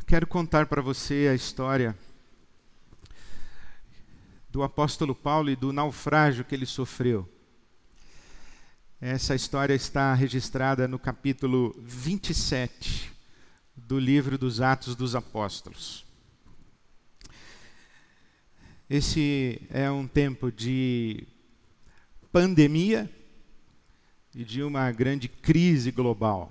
Quero contar para você a história do apóstolo Paulo e do naufrágio que ele sofreu. Essa história está registrada no capítulo 27 do livro dos Atos dos Apóstolos. Esse é um tempo de pandemia e de uma grande crise global.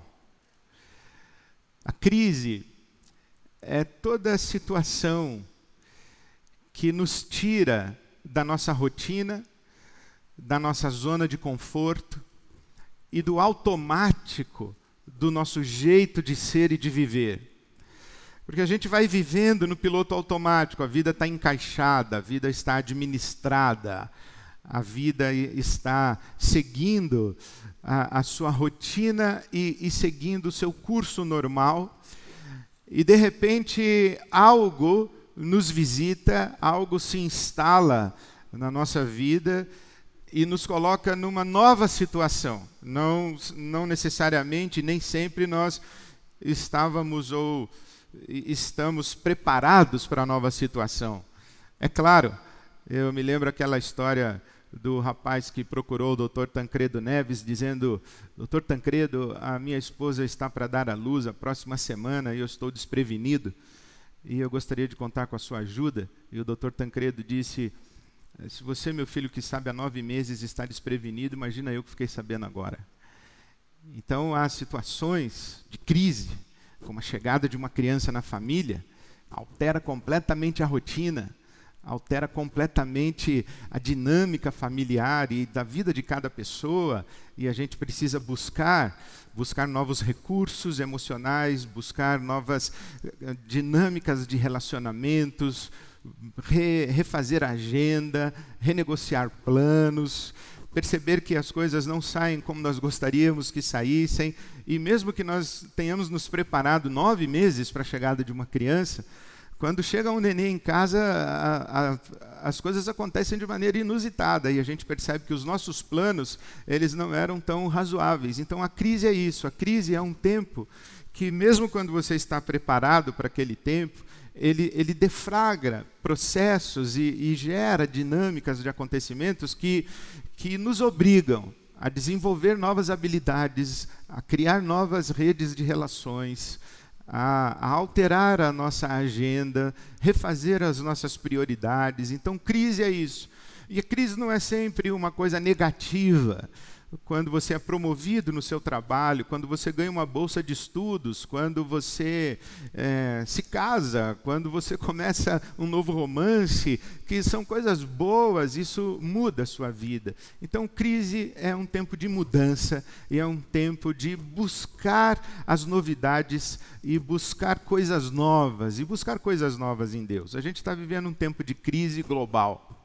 A crise é toda a situação que nos tira da nossa rotina, da nossa zona de conforto e do automático do nosso jeito de ser e de viver. Porque a gente vai vivendo no piloto automático, a vida está encaixada, a vida está administrada, a vida está seguindo a sua rotina e seguindo o seu curso normal. E de repente algo nos visita, algo se instala na nossa vida e nos coloca numa nova situação. Não necessariamente, nem sempre nós estávamos ou estamos preparados para a nova situação. É claro, eu me lembro aquela história do rapaz que procurou o Dr. Tancredo Neves, dizendo: Dr. Tancredo, a minha esposa está para dar à luz a próxima semana e eu estou desprevenido, e eu gostaria de contar com a sua ajuda. E o Dr. Tancredo disse: se você, meu filho, que sabe há 9 meses, está desprevenido, imagina eu que fiquei sabendo agora. Então, há situações de crise, como a chegada de uma criança na família, altera completamente a rotina, altera completamente a dinâmica familiar e da vida de cada pessoa, e a gente precisa buscar novos recursos emocionais, buscar novas dinâmicas de relacionamentos, refazer a agenda, renegociar planos, perceber que as coisas não saem como nós gostaríamos que saíssem, e mesmo que nós tenhamos nos preparado 9 meses para a chegada de uma criança, quando chega um neném em casa, as coisas acontecem de maneira inusitada e a gente percebe que os nossos planos, eles não eram tão razoáveis. Então a crise é isso, a crise é um tempo que mesmo quando você está preparado para aquele tempo, ele deflagra processos e gera dinâmicas de acontecimentos que nos obrigam a desenvolver novas habilidades, a criar novas redes de relações, a alterar a nossa agenda, refazer as nossas prioridades. Então, crise é isso. E a crise não é sempre uma coisa negativa. Quando você é promovido no seu trabalho, quando você ganha uma bolsa de estudos, quando você se casa, quando você começa um novo romance, que são coisas boas, isso muda a sua vida. Então, crise é um tempo de mudança e é um tempo de buscar as novidades e buscar coisas novas, em Deus. A gente está vivendo um tempo de crise global,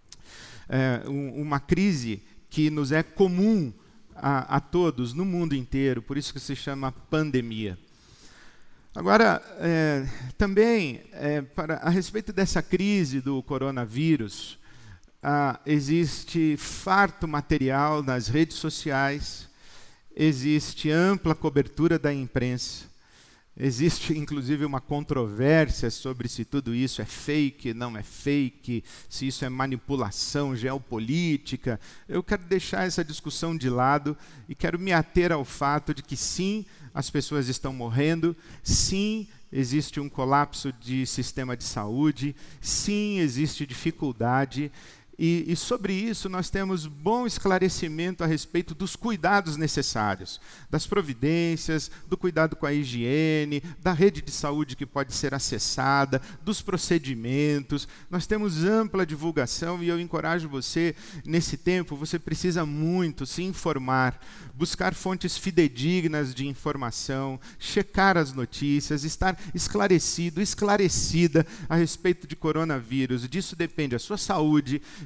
uma crise que nos é comum a todos no mundo inteiro, por isso que se chama pandemia. Agora, também, a respeito dessa crise do coronavírus, existe farto material nas redes sociais, existe ampla cobertura da imprensa, existe, inclusive, uma controvérsia sobre se tudo isso é fake, não é fake, se isso é manipulação geopolítica. Eu quero deixar essa discussão de lado e quero me ater ao fato de que, sim, as pessoas estão morrendo, sim, existe um colapso de sistema de saúde, sim, existe dificuldade. E sobre isso nós temos bom esclarecimento a respeito dos cuidados necessários, das providências, do cuidado com a higiene, da rede de saúde que pode ser acessada, dos procedimentos. Nós temos ampla divulgação e eu encorajo você, nesse tempo, você precisa muito se informar, buscar fontes fidedignas de informação, checar as notícias, estar esclarecido, esclarecida a respeito de coronavírus. Disso depende a sua saúde,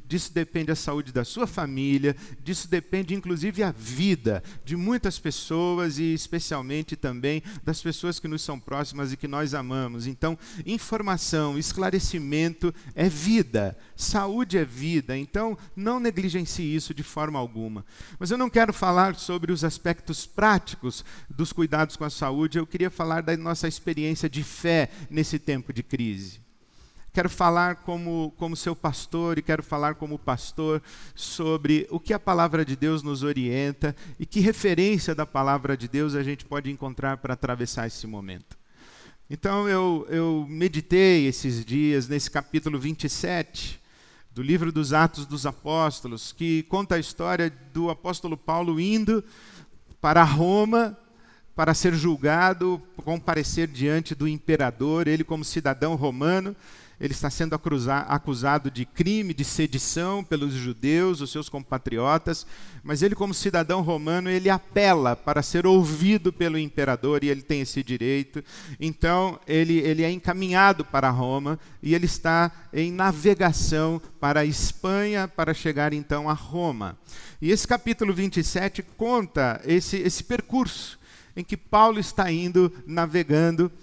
disso depende a saúde da sua família, disso depende inclusive a vida de muitas pessoas e especialmente também das pessoas que nos são próximas e que nós amamos. Então, informação, esclarecimento é vida, saúde é vida, então não negligencie isso de forma alguma. Mas eu não quero falar sobre os aspectos práticos dos cuidados com a saúde, eu queria falar da nossa experiência de fé nesse tempo de crise. Quero falar como seu pastor e quero falar como pastor sobre o que a palavra de Deus nos orienta e que referência da palavra de Deus a gente pode encontrar para atravessar esse momento. Então eu meditei esses dias nesse capítulo 27 do livro dos Atos dos Apóstolos, que conta a história do apóstolo Paulo indo para Roma para ser julgado, comparecer diante do imperador, ele como cidadão romano. Ele está sendo acusado de crime, de sedição pelos judeus, os seus compatriotas, mas ele como cidadão romano, ele apela para ser ouvido pelo imperador e ele tem esse direito. Então, ele é encaminhado para Roma e ele está em navegação para a Espanha para chegar então a Roma. E esse capítulo 27 conta esse percurso em que Paulo está indo, navegando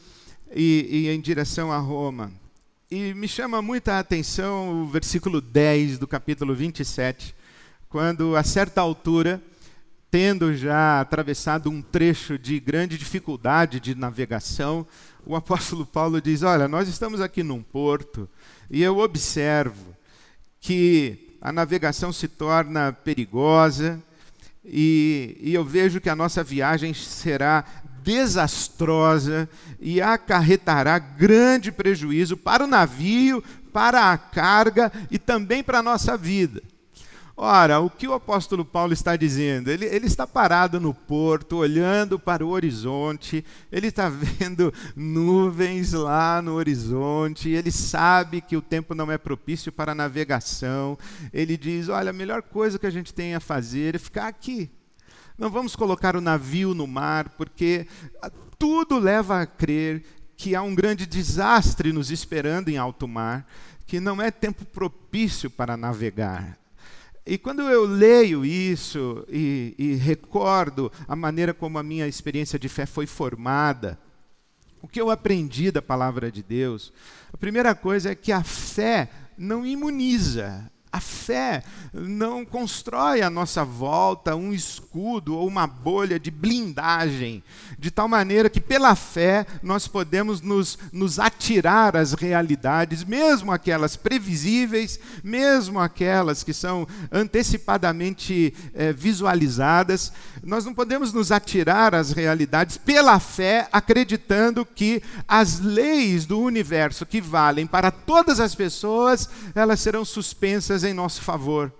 e em direção a Roma. E me chama muita atenção o versículo 10 do capítulo 27, quando a certa altura, tendo já atravessado um trecho de grande dificuldade de navegação, o apóstolo Paulo diz, olha, nós estamos aqui num porto e eu observo que a navegação se torna perigosa e eu vejo que a nossa viagem será desastrosa e acarretará grande prejuízo para o navio, para a carga e também para a nossa vida. Ora, o que o apóstolo Paulo está dizendo? Ele está parado no porto, olhando para o horizonte, ele está vendo nuvens lá no horizonte, ele sabe que o tempo não é propício para a navegação. Ele diz, olha, a melhor coisa que a gente tem a fazer é ficar aqui. Não vamos colocar o navio no mar, porque tudo leva a crer que há um grande desastre nos esperando em alto mar, que não é tempo propício para navegar. E quando eu leio isso e recordo a maneira como a minha experiência de fé foi formada, o que eu aprendi da palavra de Deus, a primeira coisa é que a fé não imuniza. A fé não constrói à nossa volta um escudo ou uma bolha de blindagem, de tal maneira que pela fé nós podemos nos atirar às realidades, mesmo aquelas previsíveis, mesmo aquelas que são antecipadamente visualizadas. Nós não podemos nos atirar às realidades pela fé, acreditando que as leis do universo que valem para todas as pessoas, elas serão suspensas em nosso favor.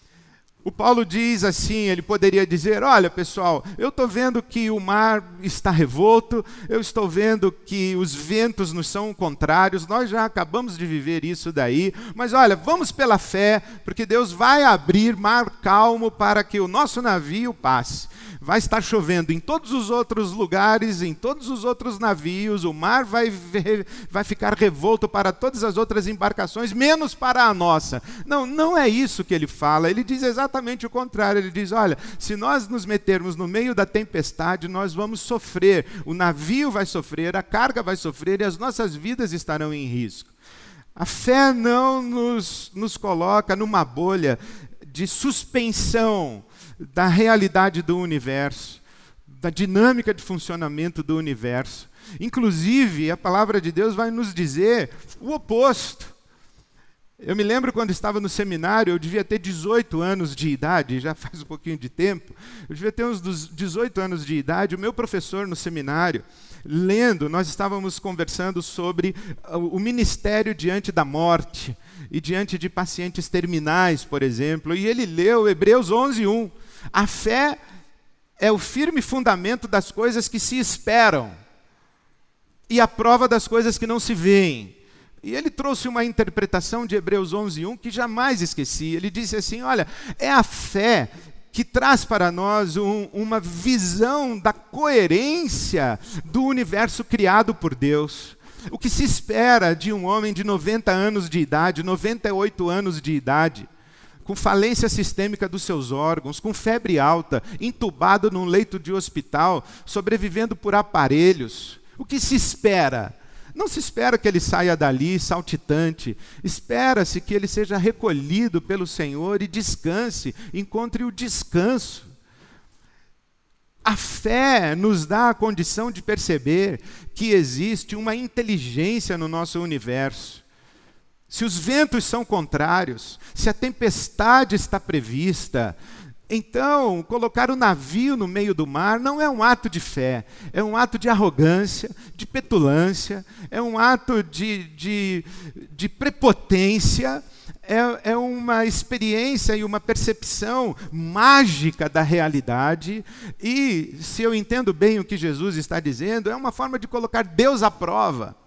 O Paulo diz assim, ele poderia dizer, olha pessoal, eu estou vendo que o mar está revolto, eu estou vendo que os ventos nos são contrários, nós já acabamos de viver isso daí, mas olha, vamos pela fé, porque Deus vai abrir mar calmo para que o nosso navio passe. Vai estar chovendo em todos os outros lugares, em todos os outros navios, o mar vai ficar revolto para todas as outras embarcações, menos para a nossa. Não é isso que ele fala, ele diz exatamente o contrário, ele diz, olha, se nós nos metermos no meio da tempestade, nós vamos sofrer, o navio vai sofrer, a carga vai sofrer e as nossas vidas estarão em risco. A fé não nos coloca numa bolha de suspensão da realidade do universo, da dinâmica de funcionamento do universo. Inclusive, a palavra de Deus vai nos dizer o oposto. Eu me lembro quando estava no seminário, eu devia ter 18 anos de idade, já faz um pouquinho de tempo, eu devia ter uns 18 anos de idade, o meu professor no seminário, lendo, nós estávamos conversando sobre o ministério diante da morte e diante de pacientes terminais, por exemplo, e ele leu Hebreus 11:1. A fé é o firme fundamento das coisas que se esperam e a prova das coisas que não se veem. E ele trouxe uma interpretação de Hebreus 11:1 que jamais esqueci. Ele disse assim, olha, é a fé que traz para nós uma visão da coerência do universo criado por Deus. O que se espera de um homem de 90 anos de idade, 98 anos de idade. com falência sistêmica dos seus órgãos, com febre alta, entubado num leito de hospital, sobrevivendo por aparelhos. O que se espera? Não se espera que ele saia dali saltitante. Espera-se que ele seja recolhido pelo Senhor e descanse, encontre o descanso. A fé nos dá a condição de perceber que existe uma inteligência no nosso universo. Se os ventos são contrários, se a tempestade está prevista, então colocar o navio no meio do mar não é um ato de fé, é um ato de arrogância, de petulância, é um ato de prepotência, é uma experiência e uma percepção mágica da realidade. E, se eu entendo bem o que Jesus está dizendo, é uma forma de colocar Deus à prova.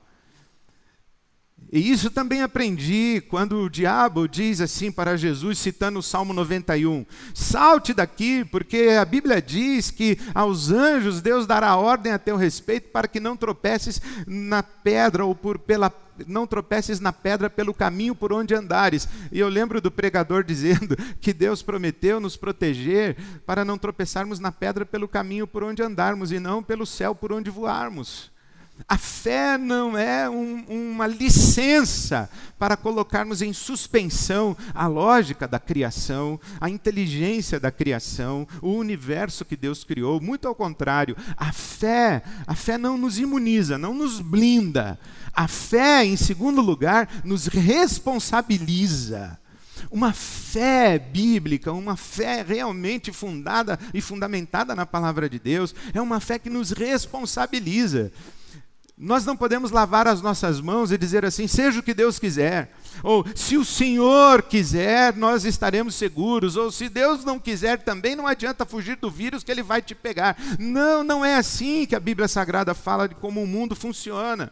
E isso também aprendi quando o diabo diz assim para Jesus, citando o Salmo 91, salte daqui, porque a Bíblia diz que aos anjos Deus dará ordem a teu respeito para que não tropeces na pedra ou não tropeces na pedra pelo caminho por onde andares. E eu lembro do pregador dizendo que Deus prometeu nos proteger para não tropeçarmos na pedra pelo caminho por onde andarmos e não pelo céu por onde voarmos. A fé não é uma licença para colocarmos em suspensão a lógica da criação, a inteligência da criação, o universo que Deus criou. Muito ao contrário, a fé não nos imuniza, não nos blinda. A fé, em segundo lugar, nos responsabiliza. Uma fé bíblica, uma fé realmente fundada e fundamentada na palavra de Deus, é uma fé que nos responsabiliza. Nós não podemos lavar as nossas mãos e dizer assim, seja o que Deus quiser. Ou, se o Senhor quiser, nós estaremos seguros. Ou, se Deus não quiser também, não adianta fugir do vírus que ele vai te pegar. Não, não é assim que a Bíblia Sagrada fala de como o mundo funciona.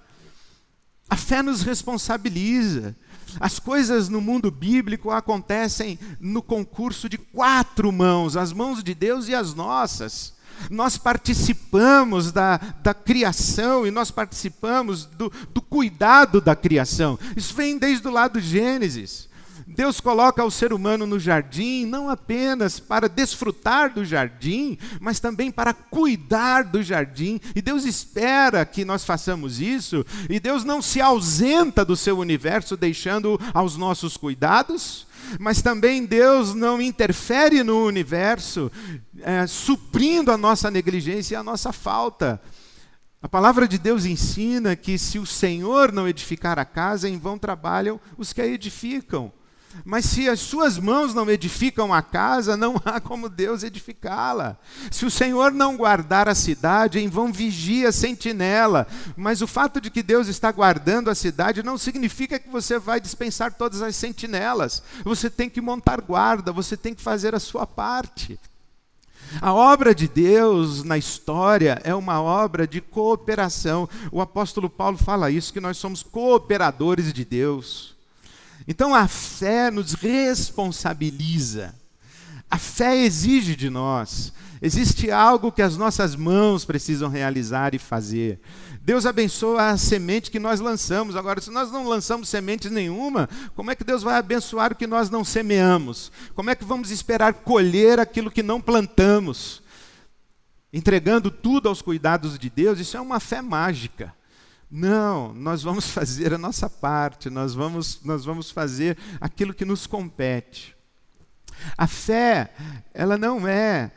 A fé nos responsabiliza. As coisas no mundo bíblico acontecem no concurso de 4 mãos, as mãos de Deus e as nossas. Nós participamos da criação e nós participamos do cuidado da criação. Isso vem desde o lado de Gênesis. Deus coloca o ser humano no jardim, não apenas para desfrutar do jardim, mas também para cuidar do jardim. E Deus espera que nós façamos isso, e Deus não se ausenta do seu universo, deixando aos nossos cuidados, mas também Deus não interfere no universo, suprindo a nossa negligência e a nossa falta. A palavra de Deus ensina que se o Senhor não edificar a casa, em vão trabalham os que a edificam. Mas se as suas mãos não edificam a casa, não há como Deus edificá-la. Se o Senhor não guardar a cidade, em vão vigia a sentinela. Mas o fato de que Deus está guardando a cidade não significa que você vai dispensar todas as sentinelas. Você tem que montar guarda, você tem que fazer a sua parte. A obra de Deus na história é uma obra de cooperação. O apóstolo Paulo fala isso, que nós somos cooperadores de Deus. Então a fé nos responsabiliza. A fé exige de nós. Existe algo que as nossas mãos precisam realizar e fazer. Deus abençoa a semente que nós lançamos. Agora, se nós não lançamos semente nenhuma, como é que Deus vai abençoar o que nós não semeamos? Como é que vamos esperar colher aquilo que não plantamos? Entregando tudo aos cuidados de Deus, isso é uma fé mágica. Não, nós vamos fazer a nossa parte, nós vamos fazer aquilo que nos compete. A fé, ela não é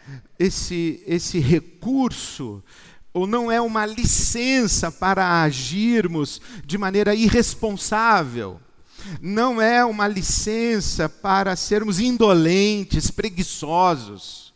esse recurso, ou não é uma licença para agirmos de maneira irresponsável. Não é uma licença para sermos indolentes, preguiçosos,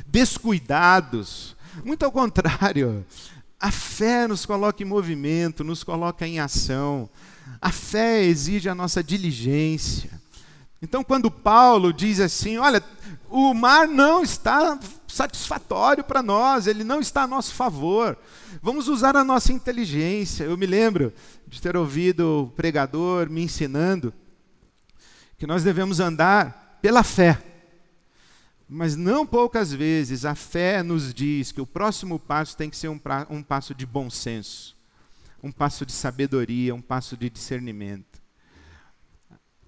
descuidados. Muito ao contrário. A fé nos coloca em movimento, nos coloca em ação. A fé exige a nossa diligência. Então, quando Paulo diz assim, olha, o mar não está satisfatório para nós, ele não está a nosso favor. Vamos usar a nossa inteligência. Eu me lembro de ter ouvido o pregador me ensinando que nós devemos andar pela fé. Mas não poucas vezes a fé nos diz que o próximo passo tem que ser um passo de bom senso, um passo de sabedoria, um passo de discernimento.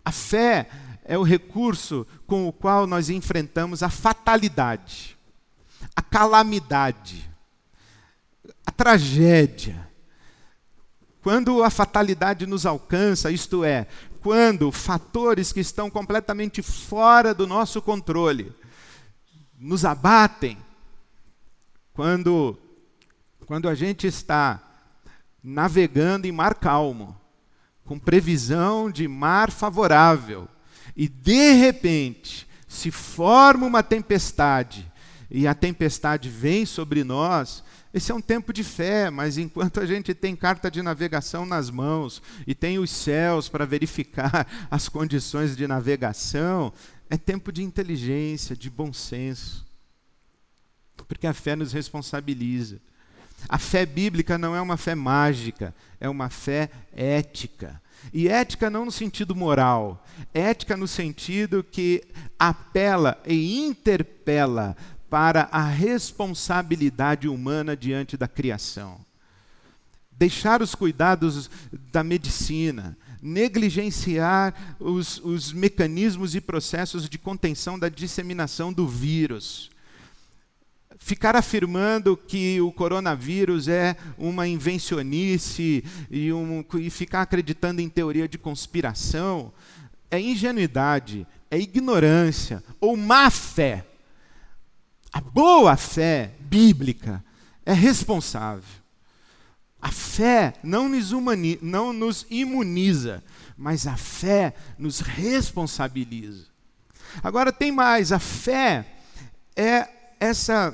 A fé é o recurso com o qual nós enfrentamos a fatalidade, a calamidade, a tragédia. Quando a fatalidade nos alcança, isto é, quando fatores que estão completamente fora do nosso controle nos abatem, quando a gente está navegando em mar calmo, com previsão de mar favorável, e de repente se forma uma tempestade, e a tempestade vem sobre nós, esse é um tempo de fé, mas enquanto a gente tem carta de navegação nas mãos, e tem os céus para verificar as condições de navegação, é tempo de inteligência, de bom senso. Porque a fé nos responsabiliza. A fé bíblica não é uma fé mágica, é uma fé ética. E ética não no sentido moral, ética no sentido que apela e interpela para a responsabilidade humana diante da criação. Deixar os cuidados da medicina, negligenciar os mecanismos e processos de contenção da disseminação do vírus. Ficar afirmando que o coronavírus é uma invencionice e ficar acreditando em teoria de conspiração é ingenuidade, é ignorância ou má fé. A boa fé bíblica é responsável. A fé não nos imuniza, mas a fé nos responsabiliza. Agora tem mais, a fé é essa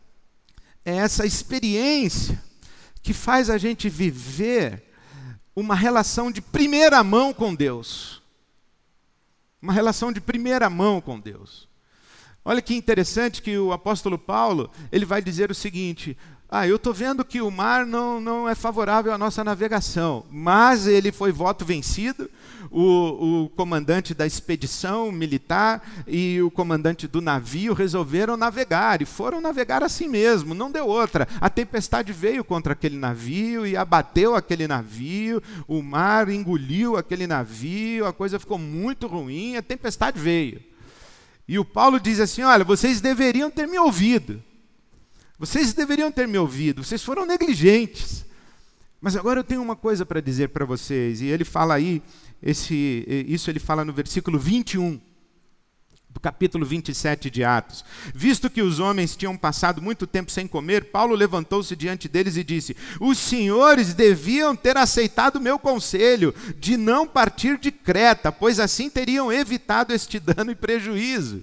experiência que faz a gente viver uma relação de primeira mão com Deus. Uma relação de primeira mão com Deus. Olha que interessante que o apóstolo Paulo, ele vai dizer o seguinte: eu estou vendo que o mar não é favorável à nossa navegação, mas ele foi voto vencido, o comandante da expedição militar e o comandante do navio resolveram navegar, e foram navegar assim mesmo, não deu outra. A tempestade veio contra aquele navio e abateu aquele navio, o mar engoliu aquele navio, a coisa ficou muito ruim, a tempestade veio. E o Paulo diz assim: olha, vocês deveriam ter me ouvido. Vocês deveriam ter me ouvido, vocês foram negligentes. Mas agora eu tenho uma coisa para dizer para vocês. E ele fala aí, isso ele fala no versículo 21, do capítulo 27 de Atos. Visto que os homens tinham passado muito tempo sem comer, Paulo levantou-se diante deles e disse: os senhores deviam ter aceitado o meu conselho de não partir de Creta, pois assim teriam evitado este dano e prejuízo.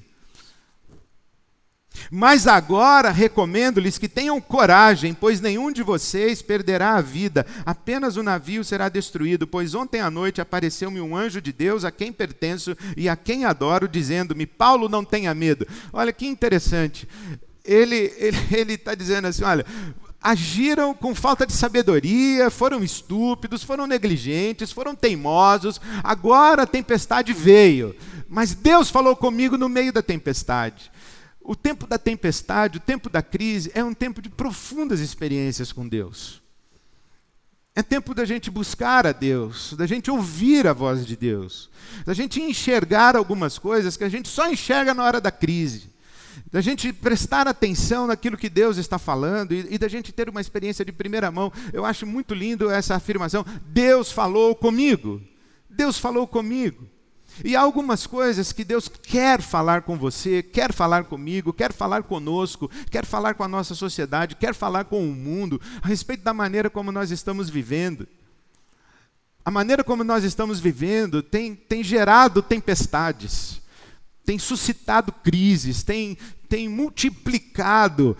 Mas agora recomendo-lhes que tenham coragem, pois nenhum de vocês perderá a vida, apenas o navio será destruído, pois ontem à noite apareceu-me um anjo de Deus a quem pertenço e a quem adoro, dizendo-me: Paulo, não tenha medo. Olha que interessante, ele está dizendo assim: olha, agiram com falta de sabedoria, foram estúpidos, foram negligentes, foram teimosos, agora a tempestade veio, mas Deus falou comigo no meio da tempestade. O tempo da tempestade, o tempo da crise, é um tempo de profundas experiências com Deus. É tempo da gente buscar a Deus, da gente ouvir a voz de Deus, da gente enxergar algumas coisas que a gente só enxerga na hora da crise, da gente prestar atenção naquilo que Deus está falando e da gente ter uma experiência de primeira mão. Eu acho muito lindo essa afirmação: Deus falou comigo. Deus falou comigo. E há algumas coisas que Deus quer falar com você, quer falar comigo, quer falar conosco, quer falar com a nossa sociedade, quer falar com o mundo, a respeito da maneira como nós estamos vivendo. A maneira como nós estamos vivendo tem gerado tempestades, tem suscitado crises, tem multiplicado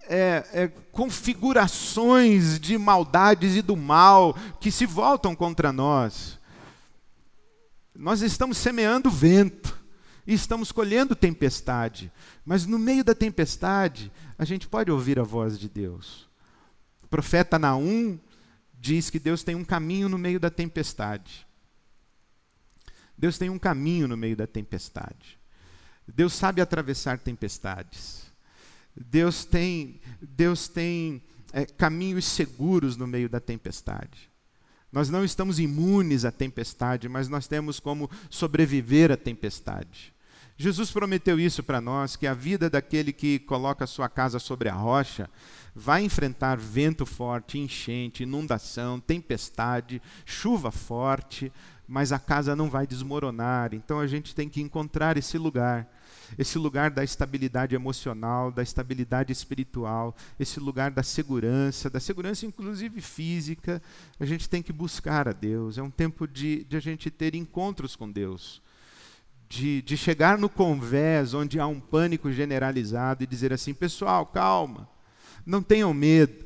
configurações de maldades e do mal que se voltam contra nós. Nós estamos semeando vento e estamos colhendo tempestade, mas no meio da tempestade a gente pode ouvir a voz de Deus. O profeta Naum diz que Deus tem um caminho no meio da tempestade. Deus tem um caminho no meio da tempestade. Deus sabe atravessar tempestades. Deus tem caminhos seguros no meio da tempestade. Nós não estamos imunes à tempestade, mas nós temos como sobreviver à tempestade. Jesus prometeu isso para nós, que a vida daquele que coloca a sua casa sobre a rocha vai enfrentar vento forte, enchente, inundação, tempestade, chuva forte, mas a casa não vai desmoronar. Então a gente tem que encontrar esse lugar da estabilidade emocional, da estabilidade espiritual, esse lugar da segurança inclusive física. A gente tem que buscar a Deus. É um tempo de a gente ter encontros com Deus. De chegar no convés onde há um pânico generalizado e dizer assim: pessoal, calma, não tenham medo,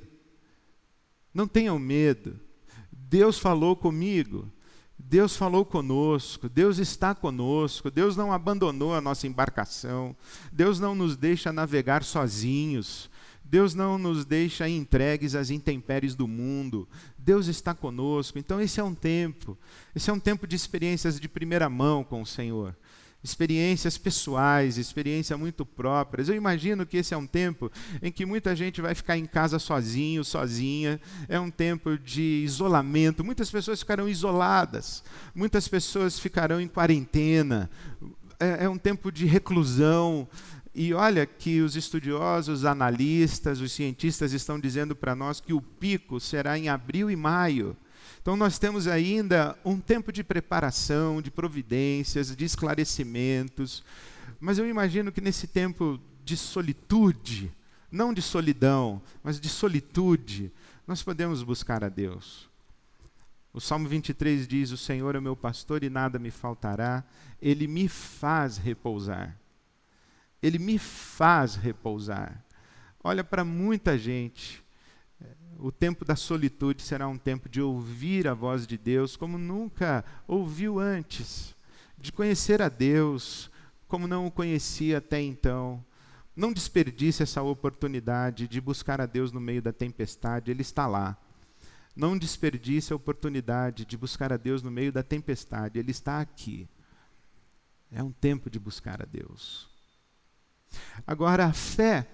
Deus falou comigo, Deus falou conosco, Deus está conosco, Deus não abandonou a nossa embarcação, Deus não nos deixa navegar sozinhos, Deus não nos deixa entregues às intempéries do mundo, Deus está conosco. Então esse é um tempo de experiências de primeira mão com o Senhor. Experiências pessoais, experiências muito próprias. Eu imagino que esse é um tempo em que muita gente vai ficar em casa sozinho, sozinha. É um tempo de isolamento. Muitas pessoas ficarão isoladas. Muitas pessoas ficarão em quarentena. É um tempo de reclusão. E olha que os estudiosos, os analistas, os cientistas estão dizendo para nós que o pico será em abril e maio. Então nós temos ainda um tempo de preparação, de providências, de esclarecimentos, mas eu imagino que nesse tempo de solitude, não de solidão, mas de solitude, nós podemos buscar a Deus. O Salmo 23 diz: o Senhor é meu pastor e nada me faltará, Ele me faz repousar. Ele me faz repousar. Olha, para muita gente, o tempo da solitude será um tempo de ouvir a voz de Deus como nunca ouviu antes, de conhecer a Deus como não o conhecia até então. Não desperdice essa oportunidade de buscar a Deus no meio da tempestade, Ele está lá. Não desperdice a oportunidade de buscar a Deus no meio da tempestade, Ele está aqui. É um tempo de buscar a Deus. Agora, a fé,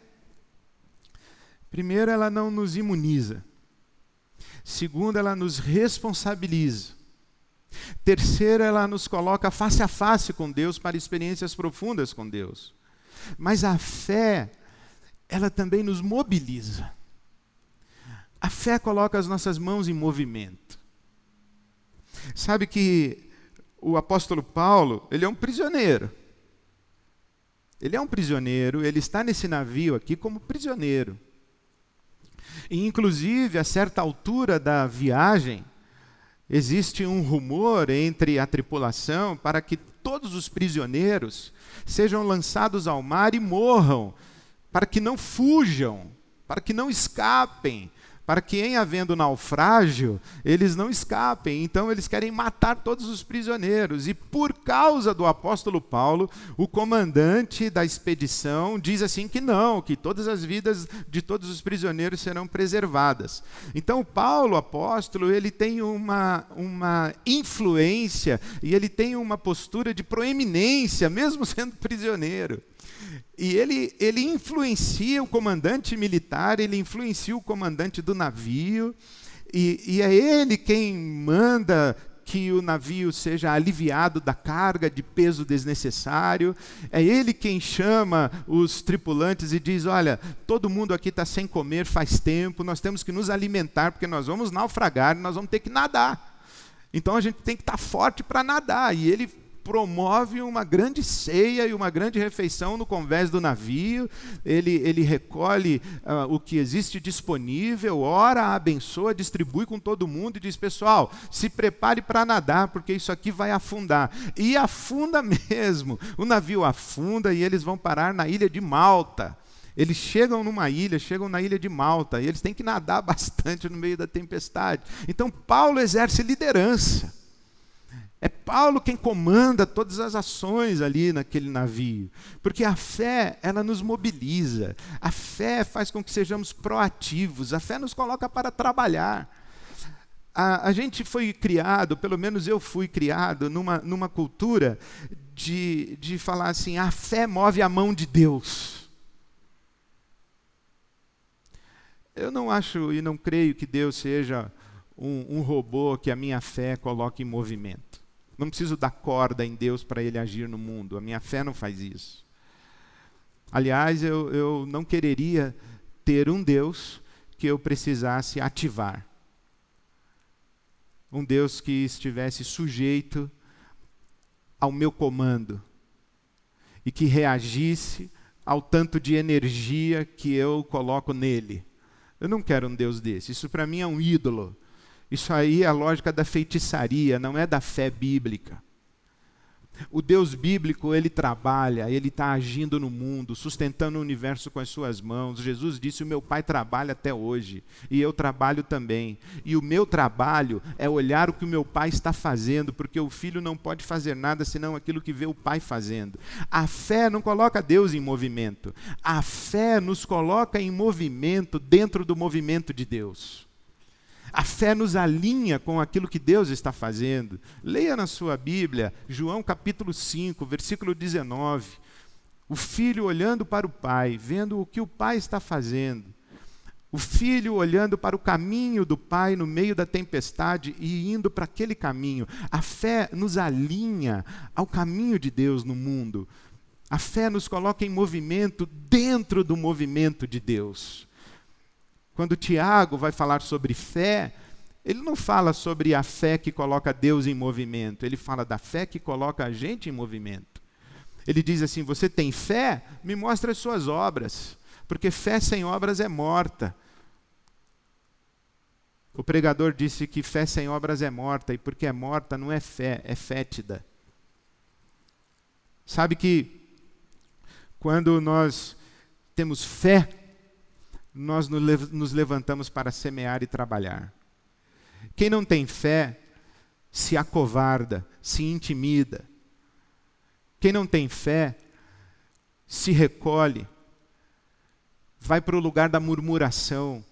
primeiro, ela não nos imuniza. Segundo, ela nos responsabiliza. Terceiro, ela nos coloca face a face com Deus para experiências profundas com Deus. Mas a fé, ela também nos mobiliza. A fé coloca as nossas mãos em movimento. Sabe que o apóstolo Paulo, ele é um prisioneiro. Ele está nesse navio aqui como prisioneiro. E, inclusive, a certa altura da viagem, existe um rumor entre a tripulação para que todos os prisioneiros sejam lançados ao mar e morram, para que não fujam, para que não escapem, para que, em havendo naufrágio, eles não escapem. Então eles querem matar todos os prisioneiros. E por causa do apóstolo Paulo, o comandante da expedição diz assim que não, que todas as vidas de todos os prisioneiros serão preservadas. Então Paulo, apóstolo, ele tem uma influência e ele tem uma postura de proeminência, mesmo sendo prisioneiro. E ele influencia o comandante militar, ele influencia o comandante do navio, e é ele quem manda que o navio seja aliviado da carga de peso desnecessário, é ele quem chama os tripulantes e diz: olha, todo mundo aqui está sem comer faz tempo, nós temos que nos alimentar, porque nós vamos naufragar, nós vamos ter que nadar. Então a gente tem que estar forte para nadar, e ele promove uma grande ceia e uma grande refeição no convés do navio. Ele recolhe o que existe disponível, ora, abençoa, distribui com todo mundo e diz: pessoal, se prepare para nadar, porque isso aqui vai afundar. E afunda mesmo. O navio afunda e eles vão parar na ilha de Malta. Eles chegam na ilha de Malta, e eles têm que nadar bastante no meio da tempestade. Então Paulo exerce liderança. É Paulo quem comanda todas as ações ali naquele navio. Porque a fé, ela nos mobiliza. A fé faz com que sejamos proativos. A fé nos coloca para trabalhar. A gente foi criado, pelo menos eu fui criado, numa cultura de falar assim: a fé move a mão de Deus. Eu não acho e não creio que Deus seja um robô que a minha fé coloca em movimento. Não preciso dar corda em Deus para Ele agir no mundo. A minha fé não faz isso. Aliás, eu não quereria ter um Deus que eu precisasse ativar. Um Deus que estivesse sujeito ao meu comando e que reagisse ao tanto de energia que eu coloco nele. Eu não quero um Deus desse. Isso para mim é um ídolo. Isso aí é a lógica da feitiçaria, não é da fé bíblica. O Deus bíblico, ele trabalha, ele está agindo no mundo, sustentando o universo com as suas mãos. Jesus disse, o meu Pai trabalha até hoje, e eu trabalho também. E o meu trabalho é olhar o que o meu Pai está fazendo, porque o filho não pode fazer nada senão aquilo que vê o Pai fazendo. A fé não coloca Deus em movimento. A fé nos coloca em movimento dentro do movimento de Deus. A fé nos alinha com aquilo que Deus está fazendo. Leia na sua Bíblia, João capítulo 5, versículo 19. O filho olhando para o pai, vendo o que o pai está fazendo. O filho olhando para o caminho do pai no meio da tempestade e indo para aquele caminho. A fé nos alinha ao caminho de Deus no mundo. A fé nos coloca em movimento dentro do movimento de Deus. Quando Tiago vai falar sobre fé, ele não fala sobre a fé que coloca Deus em movimento, ele fala da fé que coloca a gente em movimento. Ele diz assim, você tem fé? Me mostra as suas obras, porque fé sem obras é morta. O pregador disse que fé sem obras é morta, e porque é morta não é fé, é fétida. Sabe que quando nós temos fé, nós nos levantamos para semear e trabalhar. Quem não tem fé se acovarda, se intimida. Quem não tem fé se recolhe, vai para o lugar da murmuração,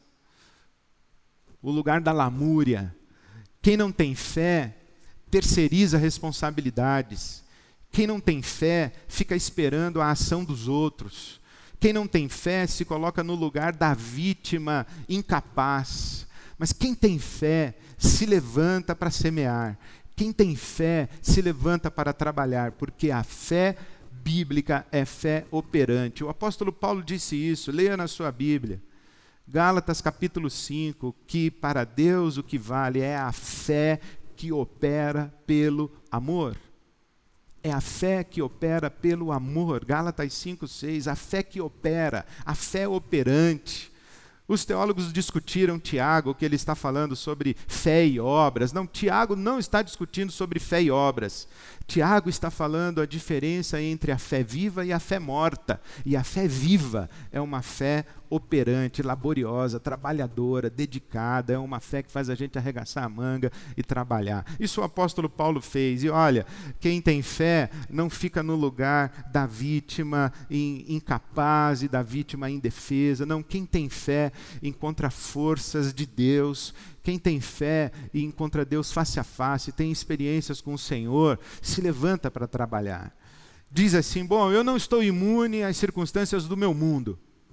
o lugar da lamúria. Quem não tem fé terceiriza responsabilidades. Quem não tem fé fica esperando a ação dos outros. Quem não tem fé se coloca no lugar da vítima incapaz. Mas quem tem fé se levanta para semear. Quem tem fé se levanta para trabalhar, porque a fé bíblica é fé operante. O apóstolo Paulo disse isso, leia na sua Bíblia. Gálatas capítulo 5, que para Deus o que vale é a fé que opera pelo amor. É a fé que opera pelo amor. Gálatas 5:6, a fé que opera, a fé operante. Os teólogos discutiram Tiago, que ele está falando sobre fé e obras. Não, Tiago não está discutindo sobre fé e obras. Tiago está falando a diferença entre a fé viva e a fé morta. E a fé viva é uma fé operante, laboriosa, trabalhadora, dedicada. É uma fé que faz a gente arregaçar a manga e trabalhar. Isso o apóstolo Paulo fez. E olha, quem tem fé não fica no lugar da vítima incapaz e da vítima indefesa. Não, quem tem fé encontra forças de Deus. Quem tem fé e encontra Deus face a face, tem experiências com o Senhor, se levanta para trabalhar. Diz assim, bom, eu não estou imune às circunstâncias do meu mundo.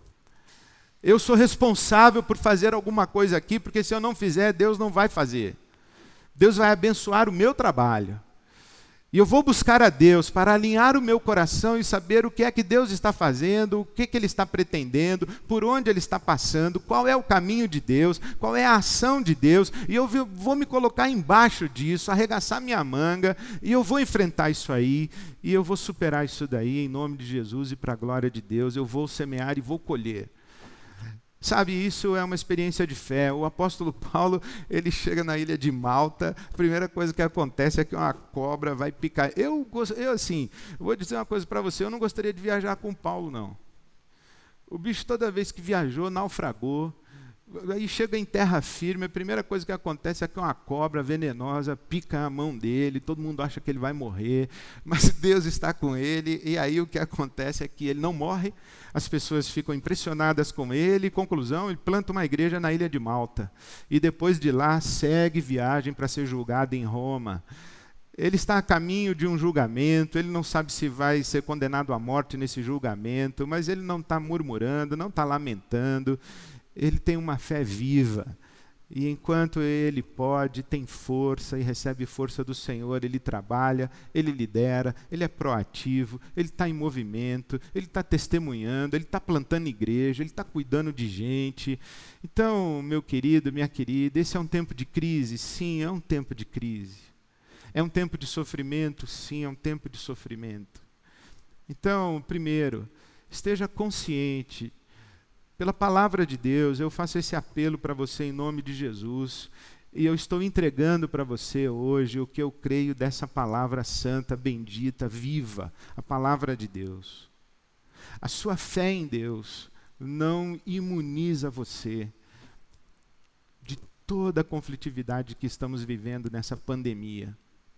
Eu sou responsável por fazer alguma coisa aqui, porque se eu não fizer, Deus não vai fazer. Deus vai abençoar o meu trabalho. E eu vou buscar a Deus para alinhar o meu coração e saber o que é que Deus está fazendo, o que é que Ele está pretendendo, por onde Ele está passando, qual é o caminho de Deus, qual é a ação de Deus, e eu vou me colocar embaixo disso, arregaçar minha manga, e eu vou enfrentar isso aí, e eu vou superar isso daí, em nome de Jesus e para a glória de Deus, eu vou semear e vou colher. Sabe, isso é uma experiência de fé. O apóstolo Paulo, ele chega na ilha de Malta, a primeira coisa que acontece é que uma cobra vai picar. Eu vou dizer uma coisa para você, eu não gostaria de viajar com Paulo, não. O bicho toda vez que viajou, naufragou, aí chega em terra firme, a primeira coisa que acontece é que uma cobra venenosa pica a mão dele, todo mundo acha que ele vai morrer, mas Deus está com ele, e aí o que acontece é que ele não morre, as pessoas ficam impressionadas com ele, conclusão, ele planta uma igreja na ilha de Malta, e depois de lá segue viagem para ser julgado em Roma. Ele está a caminho de um julgamento, ele não sabe se vai ser condenado à morte nesse julgamento, mas ele não está murmurando, não está lamentando. Ele tem uma fé viva. E enquanto ele pode, tem força e recebe força do Senhor, ele trabalha, ele lidera, ele é proativo, ele está em movimento, ele está testemunhando, ele está plantando igreja, ele está cuidando de gente. Então, meu querido, minha querida, esse é um tempo de crise? Sim, é um tempo de crise. É um tempo de sofrimento? Sim, é um tempo de sofrimento. Então, primeiro, esteja consciente. Pela palavra de Deus, eu faço esse apelo para você em nome de Jesus, e eu estou entregando para você hoje o que eu creio dessa palavra santa, bendita, viva, a palavra de Deus. A sua fé em Deus não imuniza você de toda a conflitividade que estamos vivendo nessa pandemia.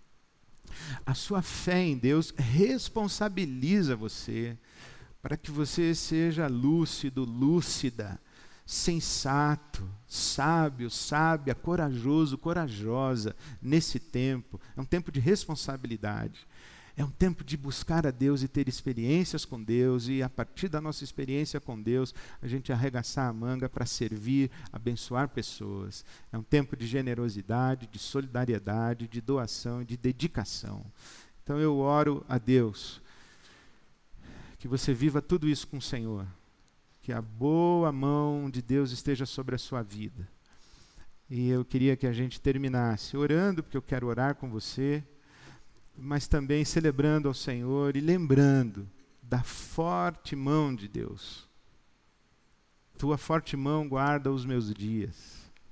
A sua fé em Deus responsabiliza você para que você seja lúcido, lúcida, sensato, sábio, sábia, corajoso, corajosa nesse tempo. É um tempo de responsabilidade. É um tempo de buscar a Deus e ter experiências com Deus, e a partir da nossa experiência com Deus, a gente arregaçar a manga para servir, abençoar pessoas. É um tempo de generosidade, de solidariedade, de doação, de dedicação. Então eu oro a Deus que você viva tudo isso com o Senhor, que a boa mão de Deus esteja sobre a sua vida. E eu queria que a gente terminasse orando, porque eu quero orar com você, mas também celebrando ao Senhor e lembrando da forte mão de Deus. Tua forte mão guarda os meus dias.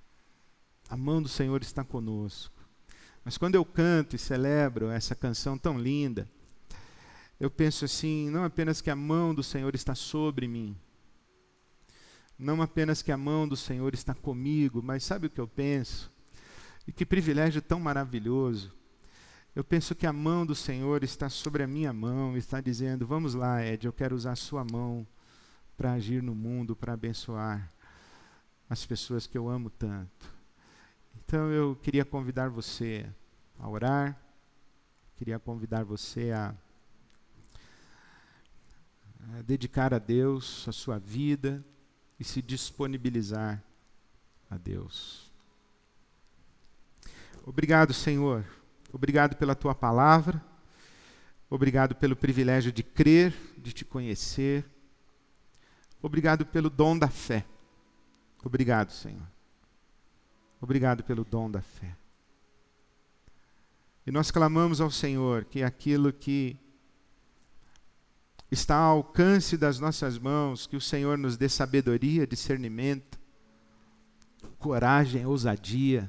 A mão do Senhor está conosco. Mas quando eu canto e celebro essa canção tão linda, eu penso assim, não apenas que a mão do Senhor está sobre mim, não apenas que a mão do Senhor está comigo, mas sabe o que eu penso? E que privilégio tão maravilhoso. Eu penso que a mão do Senhor está sobre a minha mão, e está dizendo, vamos lá, Ed, eu quero usar a sua mão para agir no mundo, para abençoar as pessoas que eu amo tanto. Então eu queria convidar você a orar, queria convidar você a dedicar a Deus a sua vida e se disponibilizar a Deus. Obrigado, Senhor. Obrigado pela tua palavra. Obrigado pelo privilégio de crer, de te conhecer. Obrigado pelo dom da fé. Obrigado, Senhor. Obrigado pelo dom da fé. E nós clamamos ao Senhor que aquilo que está ao alcance das nossas mãos, que o Senhor nos dê sabedoria, discernimento, coragem, ousadia,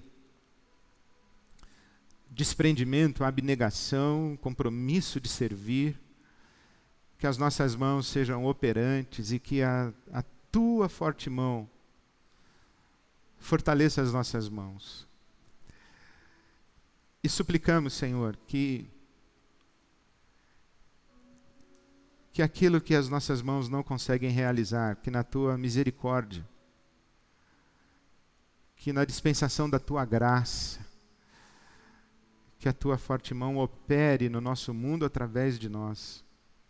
desprendimento, abnegação, compromisso de servir, que as nossas mãos sejam operantes e que a tua forte mão fortaleça as nossas mãos. E suplicamos, Senhor, que aquilo que as nossas mãos não conseguem realizar, que na tua misericórdia, que na dispensação da tua graça, que a tua forte mão opere no nosso mundo através de nós,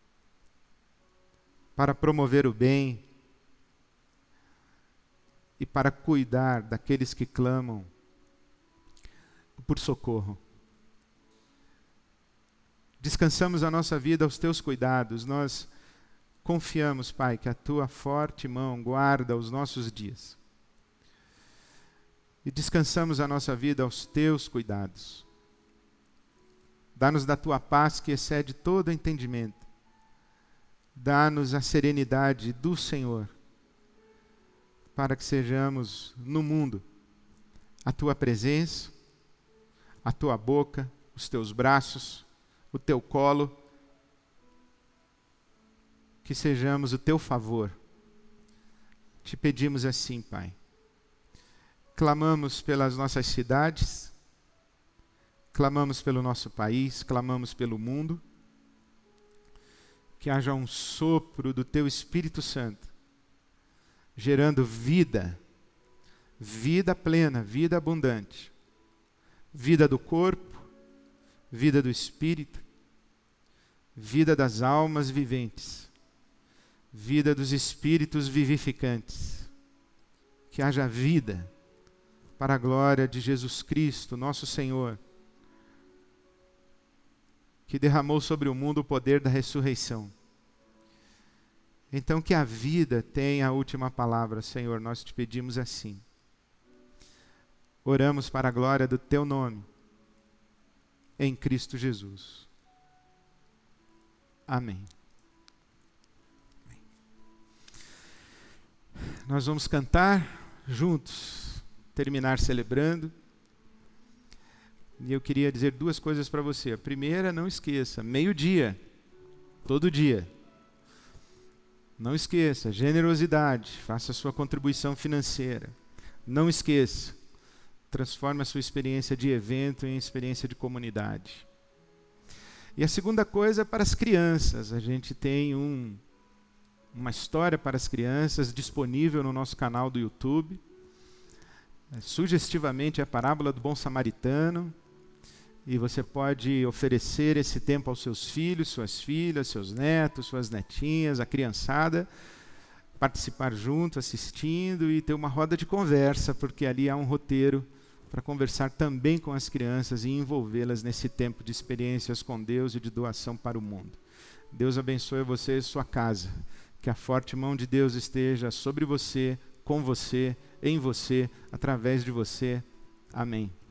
para promover o bem e para cuidar daqueles que clamam por socorro. Descansamos a nossa vida aos teus cuidados. Nós confiamos, Pai, que a tua forte mão guarda os nossos dias. E descansamos a nossa vida aos teus cuidados. Dá-nos da tua paz que excede todo entendimento. Dá-nos a serenidade do Senhor, para que sejamos no mundo a tua presença, a tua boca, os teus braços, o teu colo, que sejamos o teu favor. Te pedimos assim, Pai. Clamamos pelas nossas cidades, clamamos pelo nosso país, clamamos pelo mundo, que haja um sopro do teu Espírito Santo, gerando vida, vida plena, vida abundante, vida do corpo, vida do espírito, vida das almas viventes, vida dos espíritos vivificantes. Que haja vida para a glória de Jesus Cristo, nosso Senhor, que derramou sobre o mundo o poder da ressurreição. Então que a vida tenha a última palavra, Senhor, nós te pedimos assim. Oramos para a glória do teu nome, em Cristo Jesus. Amém. Nós vamos cantar juntos, terminar celebrando. E eu queria dizer duas coisas para você. A primeira, não esqueça, meio-dia, todo dia. Não esqueça, generosidade, faça a sua contribuição financeira. Não esqueça, transforme a sua experiência de evento em experiência de comunidade. E a segunda coisa é para as crianças. A gente tem uma história para as crianças disponível no nosso canal do YouTube. Sugestivamente é a parábola do bom samaritano. E você pode oferecer esse tempo aos seus filhos, suas filhas, seus netos, suas netinhas, a criançada, participar junto, assistindo e ter uma roda de conversa, porque ali há um roteiro para conversar também com as crianças e envolvê-las nesse tempo de experiências com Deus e de doação para o mundo. Deus abençoe você e sua casa. Que a forte mão de Deus esteja sobre você, com você, em você, através de você. Amém.